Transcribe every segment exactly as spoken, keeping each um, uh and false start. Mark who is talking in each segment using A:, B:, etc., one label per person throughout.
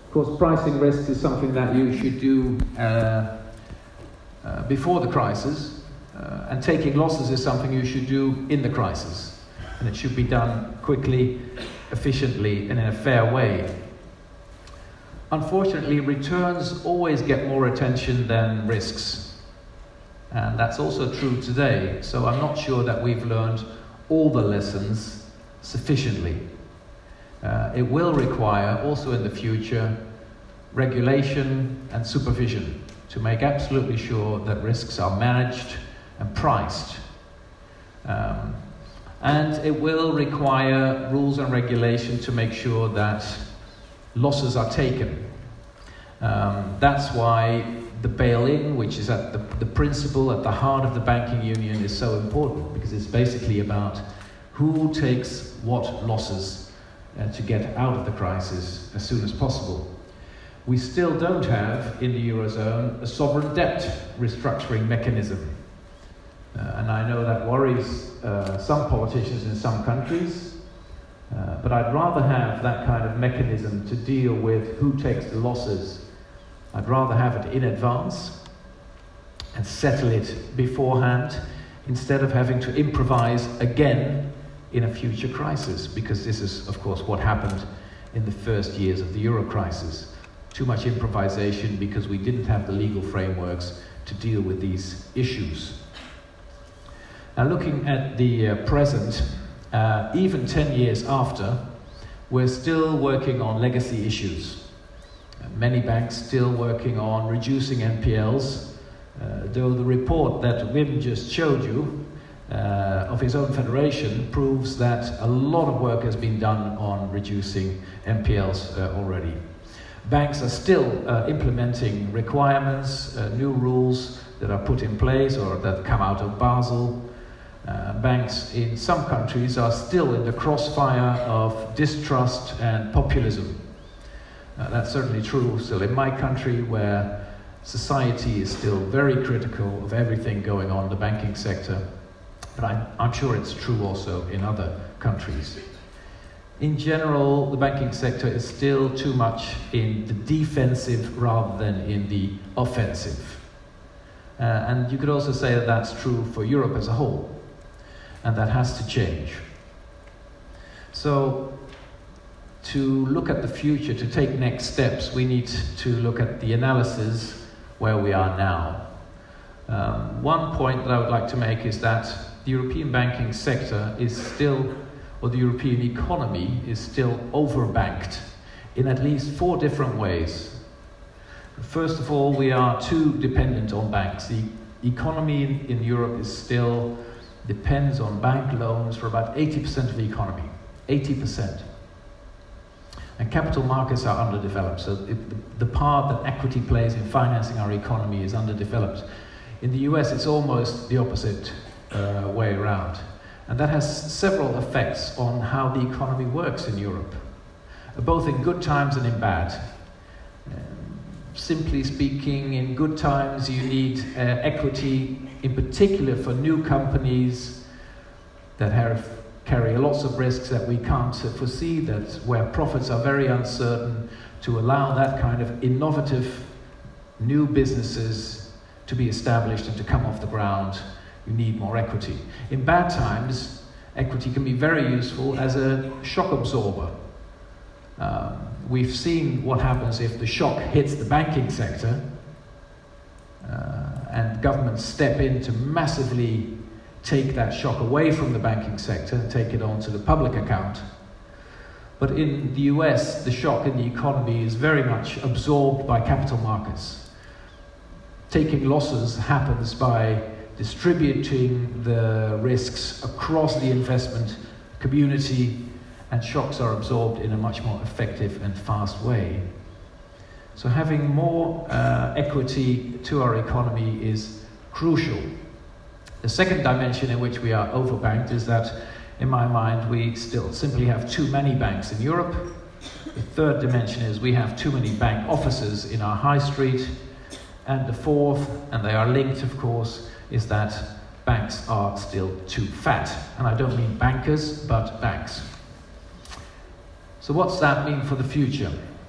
A: Of course, pricing risks is something that you should do uh, uh, before the crisis, uh, and taking losses is something you should do in the crisis. And it should be done quickly, efficiently, and in a fair way. Unfortunately, returns always get more attention than risks. And that's also true today. So I'm not sure that we've learned all the lessons sufficiently. Uh, it will require, also in the future, regulation and supervision to make absolutely sure that risks are managed and priced. Um, and it will require rules and regulation to make sure that losses are taken. Um, that's why the bail-in, which is at the, the principle at the heart of the banking union, is so important, because it's basically about who takes what losses uh, to get out of the crisis as soon as possible. We still don't have, in the Eurozone, a sovereign debt restructuring mechanism. Uh, and I know that worries uh, some politicians in some countries, uh, but I'd rather have that kind of mechanism to deal with who takes the losses. I'd rather have it in advance and settle it beforehand, instead of having to improvise again in a future crisis, because this is, of course, what happened in the first years of the Euro crisis. Too much improvisation because we didn't have the legal frameworks to deal with these issues. Now, looking at the uh, present, uh, even ten years after, we're still working on legacy issues. Uh, many banks still working on reducing N P Ls, uh, though the report that Wim just showed you uh, of his own federation proves that a lot of work has been done on reducing N P Ls uh, already. Banks are still uh, implementing requirements, uh, new rules that are put in place or that come out of Basel. Uh, banks in some countries are still in the crossfire of distrust and populism. Uh, that's certainly true still in my country, where society is still very critical of everything going on in the banking sector. But I'm, I'm sure it's true also in other countries. In general, the banking sector is still too much in the defensive rather than in the offensive. Uh, and you could also say that that's true for Europe as a whole. And that has to change. So, to look at the future, to take next steps, we need to look at the analysis where we are now. Um, one point that I would like to make is that the European banking sector is still, or the European economy is still overbanked in at least four different ways. First of all, we are too dependent on banks. The economy in, in Europe is still depends on bank loans for about eighty percent of the economy, eighty percent. And capital markets are underdeveloped, so it, the, the part that equity plays in financing our economy is underdeveloped. In the U S, it's almost the opposite uh, way around. And that has several effects on how the economy works in Europe, both in good times and in bad. Um, simply speaking, in good times you need uh, equity, in particular for new companies that have, carry lots of risks that we can't foresee, that where profits are very uncertain. To allow that kind of innovative new businesses to be established and to come off the ground, you need more equity. In bad times, equity can be very useful as a shock absorber. Um, we've seen what happens if the shock hits the banking sector, uh, and governments step in to massively take that shock away from the banking sector and take it onto the public account. But in the U S, the shock in the economy is very much absorbed by capital markets. Taking losses happens by distributing the risks across the investment community, and shocks are absorbed in a much more effective and fast way. So having more uh, equity to our economy is crucial. The second dimension in which we are overbanked is that, in my mind, we still simply have too many banks in Europe. The third dimension is we have too many bank offices in our high street. And the fourth, and they are linked of course, is that banks are still too fat. And I don't mean bankers, but banks. So what's that mean for the future?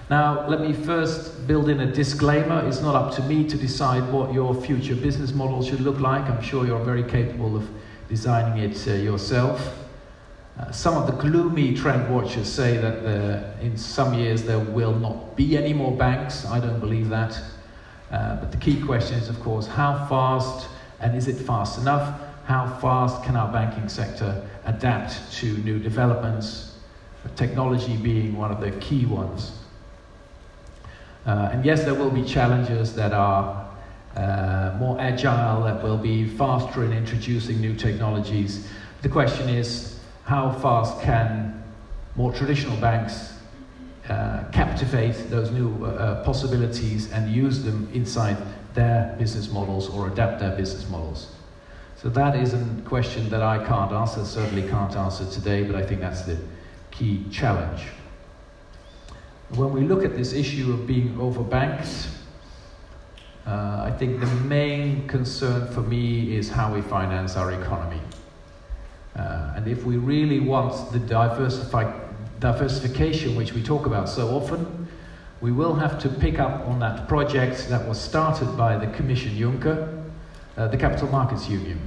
A: Now, let me first build in a disclaimer. It's not up to me to decide what your future business model should look like. I'm sure you're very capable of designing it uh, yourself. Uh, some of the gloomy trend watchers say that the, in some years there will not be any more banks. I don't believe that. Uh, but the key question is, of course, how fast, and is it fast enough? How fast can our banking sector adapt to new developments, technology being one of the key ones? Uh, and yes, there will be challenges that are uh, more agile, that will be faster in introducing new technologies. The question is, how fast can more traditional banks uh, captivate those new uh, possibilities and use them inside their business models or adapt their business models? So that is a question that I can't answer, certainly can't answer today, but I think that's the key challenge. When we look at this issue of being overbanked, uh, I think the main concern for me is how we finance our economy. Uh, and if we really want the diversify, diversification which we talk about so often, we will have to pick up on that project that was started by the Commission Juncker, uh, the Capital Markets Union.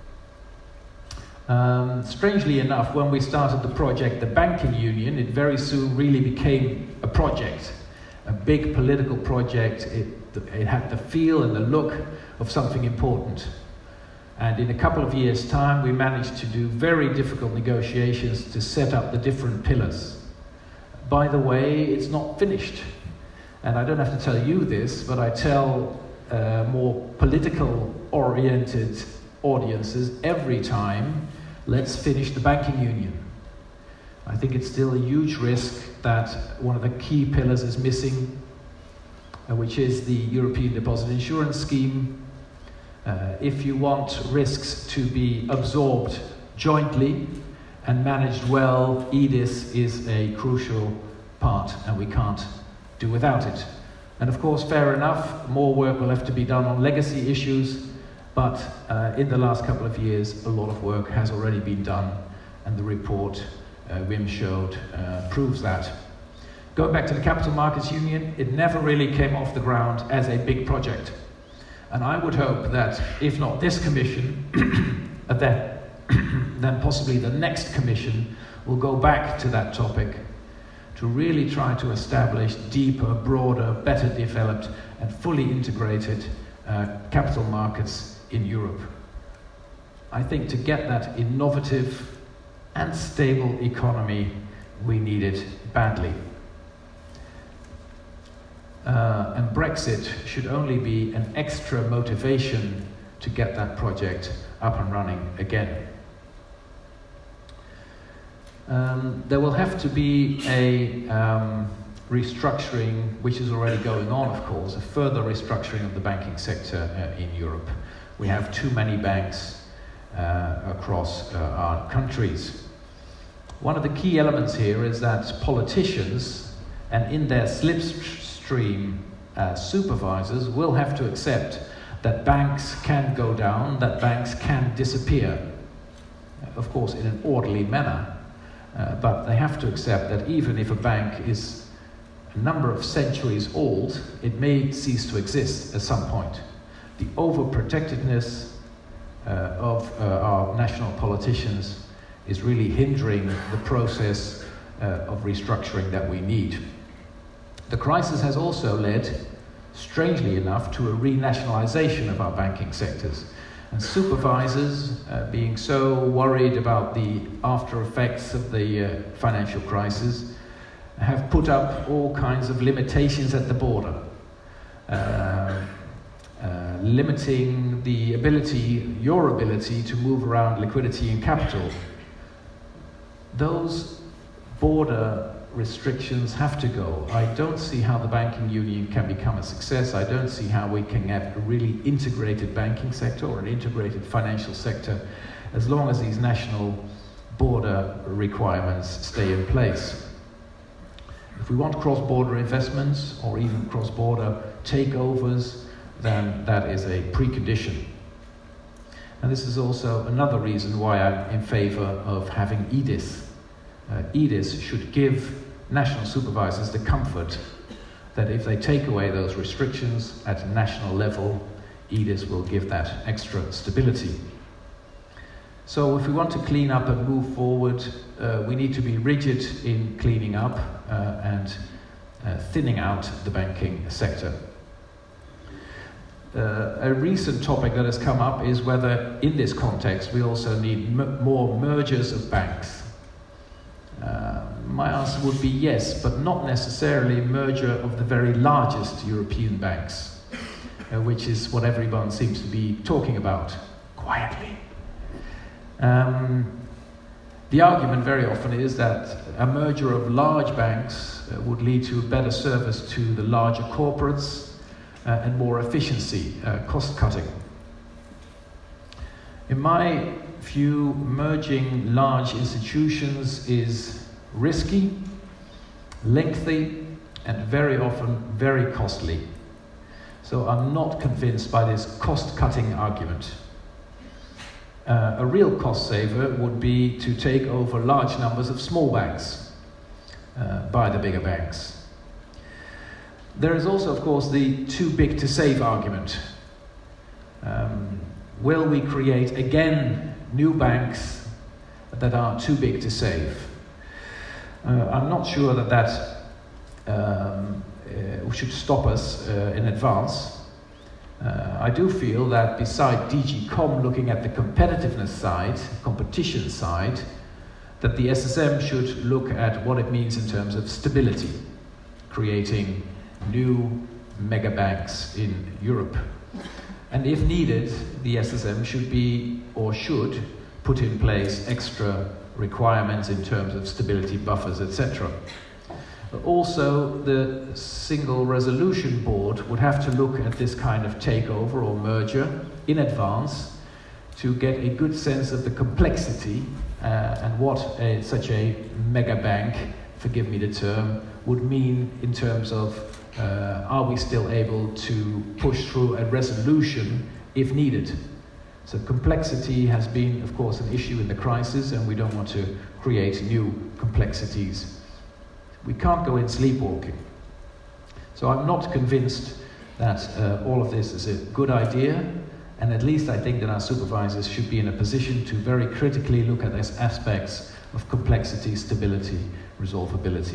A: Um, strangely enough, when we started the project, the Banking Union, it very soon really became a project, a big political project. It, it had the feel and the look of something important. And in a couple of years' time, we managed to do very difficult negotiations to set up the different pillars. By the way, it's not finished. And I don't have to tell you this, but I tell uh, more political-oriented audiences every time, let's finish the banking union. I think it's still a huge risk that one of the key pillars is missing, uh, which is the European Deposit Insurance Scheme. Uh, if you want risks to be absorbed jointly and managed well, E D I S is a crucial part, and we can't do without it. And of course, fair enough, more work will have to be done on legacy issues, but uh, in the last couple of years, a lot of work has already been done, and the report uh, Wim showed uh, proves that. Going back to the Capital Markets Union, it never really came off the ground as a big project. And I would hope that, if not this commission, then, then possibly the next commission will go back to that topic to really try to establish deeper, broader, better developed and fully integrated uh, capital markets in Europe. I think to get that innovative and stable economy, we need it badly. Uh, and Brexit should only be an extra motivation to get that project up and running again. Um, there will have to be a um, restructuring, which is already going on, of course, a further restructuring of the banking sector uh, in Europe. We have too many banks uh, across uh, our countries. One of the key elements here is that politicians, and in their slipstream uh, supervisors, will have to accept that banks can go down, that banks can disappear, of course in an orderly manner, uh, but they have to accept that even if a bank is a number of centuries old, it may cease to exist at some point. The overprotectiveness uh, of uh, our national politicians is really hindering the process uh, of restructuring that we need. The crisis has also led, strangely enough, to a renationalization of our banking sectors. And supervisors, uh, being so worried about the after effects of the uh, financial crisis, have put up all kinds of limitations at the border. Uh, Uh, limiting the ability, your ability to move around liquidity and capital. Those border restrictions have to go. I don't see how the banking union can become a success. I don't see how we can have a really integrated banking sector or an integrated financial sector as long as these national border requirements stay in place. If we want cross-border investments or even cross-border takeovers, then that is a precondition. And this is also another reason why I'm in favor of having E D I S. Uh, E D I S should give national supervisors the comfort that if they take away those restrictions at a national level, E D I S will give that extra stability. So if we want to clean up and move forward, uh, we need to be rigid in cleaning up uh, and uh, thinning out the banking sector. Uh, a recent topic that has come up is whether, in this context, we also need m more mergers of banks. Uh, my answer would be yes, but not necessarily a merger of the very largest European banks, uh, which is what everyone seems to be talking about, quietly. Um, the argument very often is that a merger of large banks uh, would lead to better service to the larger corporates, Uh, and more efficiency, uh, cost cutting. In my view, merging large institutions is risky, lengthy, and very often very costly. So I'm not convinced by this cost-cutting argument. Uh, a real cost saver would be to take over large numbers of small banks uh, by the bigger banks. There is also, of course, the too big to save argument. Um, will we create again new banks that are too big to save? Uh, I'm not sure that that um, uh, should stop us uh, in advance. Uh, I do feel that beside D G COM looking at the competitiveness side, competition side, that the S S M should look at what it means in terms of stability, creating new mega banks in Europe. And if needed, the S S M should be, or should, put in place extra requirements in terms of stability buffers, et cetera. Also, the Single Resolution Board would have to look at this kind of takeover or merger in advance to get a good sense of the complexity uh, and what a, such a mega bank, forgive me the term, would mean in terms of Uh, are we still able to push through a resolution if needed? So complexity has been, of course, an issue in the crisis, and we don't want to create new complexities. We can't go in sleepwalking. So I'm not convinced that uh, all of this is a good idea, and at least I think that our supervisors should be in a position to very critically look at these aspects of complexity, stability, resolvability.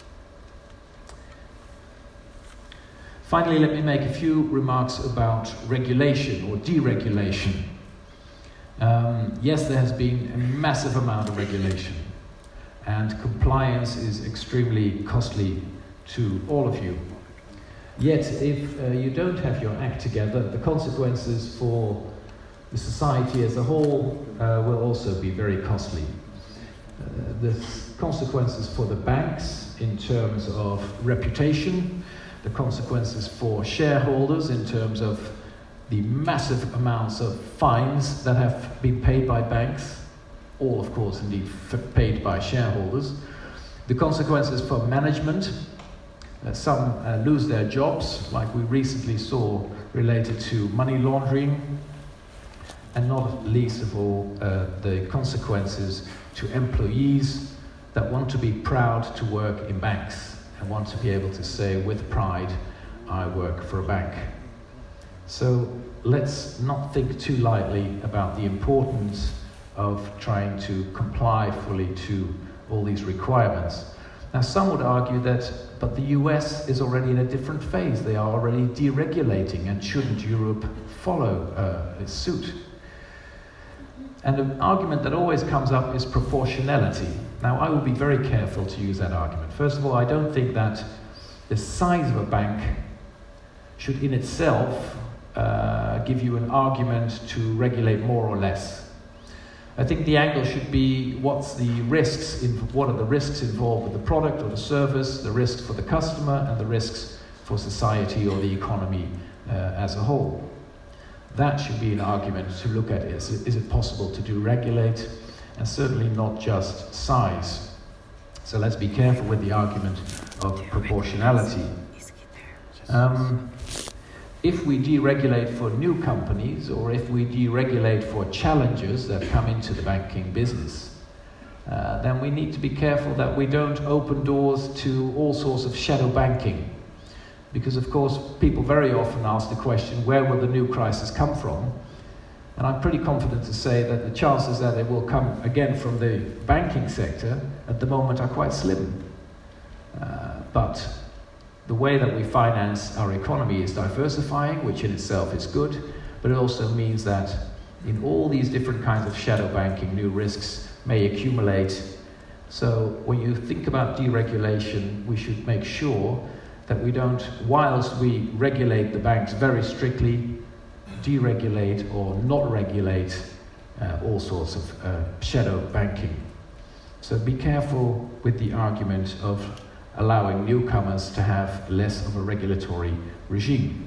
A: Finally, let me make a few remarks about regulation or deregulation. Um, yes, there has been a massive amount of regulation, and compliance is extremely costly to all of you. Yet, if uh, you don't have your act together, the consequences for the society as a whole uh, will also be very costly. Uh, the consequences for the banks in terms of reputation, the consequences for shareholders in terms of the massive amounts of fines that have been paid by banks, all of course indeed paid by shareholders, the consequences for management, uh, some uh, lose their jobs, like we recently saw related to money laundering, and not least of all uh, the consequences to employees that want to be proud to work in banks and want to be able to say with pride, I work for a bank. So let's not think too lightly about the importance of trying to comply fully to all these requirements. Now, some would argue that, but the U S is already in a different phase. They are already deregulating, and shouldn't Europe follow uh, its suit? And an argument that always comes up is proportionality. Now, I will be very careful to use that argument. First of all, I don't think that the size of a bank should in itself uh, give you an argument to regulate more or less. I think the angle should be what's the risks, in, what are the risks involved with the product or the service, the risks for the customer, and the risks for society or the economy uh, as a whole. That should be an argument to look at. Is it, is it possible to deregulate? And certainly not just size. So let's be careful with the argument of proportionality. Um, if we deregulate for new companies, or if we deregulate for challengers that come into the banking business, uh, then we need to be careful that we don't open doors to all sorts of shadow banking. Because of course, people very often ask the question, where will the new crisis come from? And I'm pretty confident to say that the chances that it will come again from the banking sector at the moment are quite slim. Uh, but the way that we finance our economy is diversifying, which in itself is good, but it also means that in all these different kinds of shadow banking, new risks may accumulate. So when you think about deregulation, we should make sure that we don't, whilst we regulate the banks very strictly, deregulate or not regulate uh, all sorts of uh, shadow banking. So be careful with the argument of allowing newcomers to have less of a regulatory regime.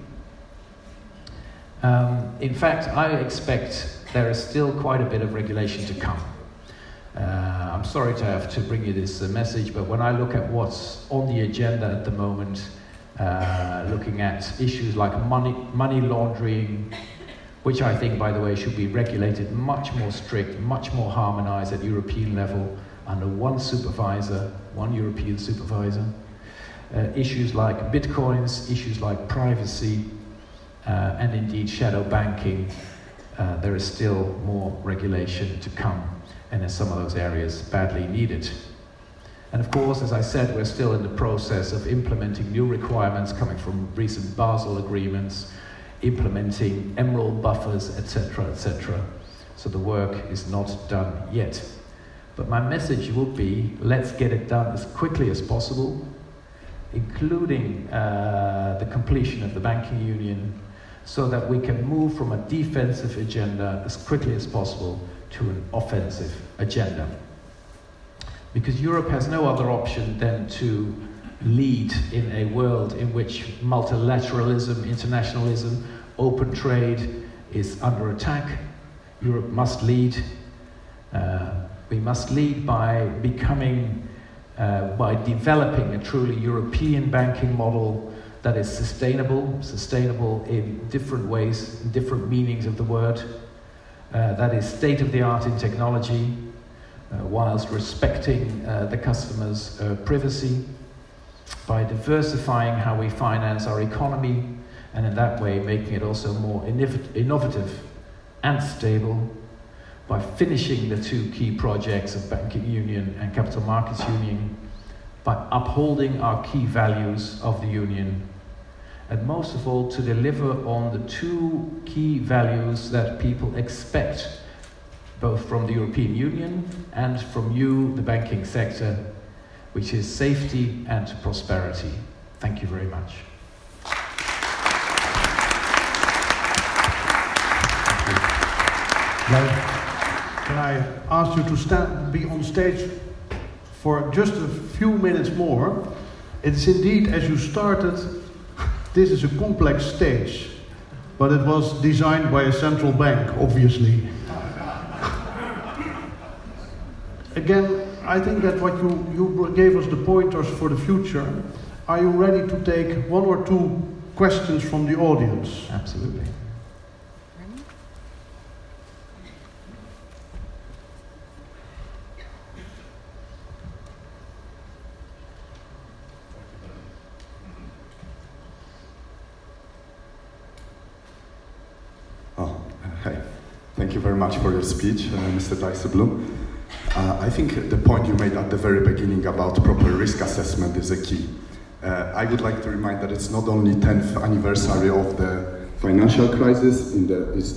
A: Um, in fact, I expect there is still quite a bit of regulation to come. Uh, I'm sorry to have to bring you this uh, message, but when I look at what's on the agenda at the moment, uh, looking at issues like money, money laundering, which I think, by the way, should be regulated much more strict, much more harmonized at European level, under one supervisor, one European supervisor. Uh, issues like bitcoins, issues like privacy, uh, and indeed shadow banking, uh, there is still more regulation to come, and in some of those areas badly needed. And of course, as I said, we're still in the process of implementing new requirements coming from recent Basel agreements, implementing emerald buffers, et cetera, et cetera. So the work is not done yet. But my message would be, let's get it done as quickly as possible, including uh, the completion of the banking union, so that we can move from a defensive agenda as quickly as possible to an offensive agenda. Because Europe has no other option than to lead in a world in which multilateralism, internationalism, open trade is under attack. Europe must lead. Uh, we must lead by becoming, uh, by developing a truly European banking model that is sustainable, sustainable in different ways, in different meanings of the word, uh, that is state-of-the-art in technology, uh, whilst respecting uh, the customer's uh, privacy, by diversifying how we finance our economy, and in that way making it also more innovative and stable, by finishing the two key projects of banking union and capital markets union, by upholding our key values of the union, and most of all to deliver on the two key values that people expect both from the European Union and from you, the banking sector, which is safety and prosperity. Thank you very much.
B: Can I ask you to stand, be on stage for just a few minutes more? It's indeed, as you started, this is a complex stage, but it was designed by a central bank, obviously. Again, I think that what you, you gave us the pointers for the future. Are you ready to take one or two questions from the audience?
A: Absolutely.
C: Oh, hi. Thank you very much for your speech, uh, Mister Dijsselbloem. Uh, I think the point you made at the very beginning about proper risk assessment is a key. Uh, I would like to remind that it's not only tenth anniversary of the financial crisis, in the, it's